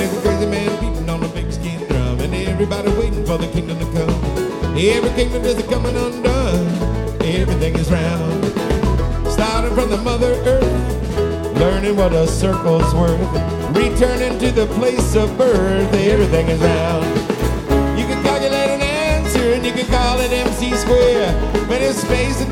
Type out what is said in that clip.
there's a crazy man beating on a big skin drum, and everybody waiting for the kingdom to come. Every kingdom is coming undone, everything is round. Starting from the Mother Earth, learning what a circle's worth, returning to the place of birth, everything is round. You can calculate an answer and you can call it MC square, but it's space and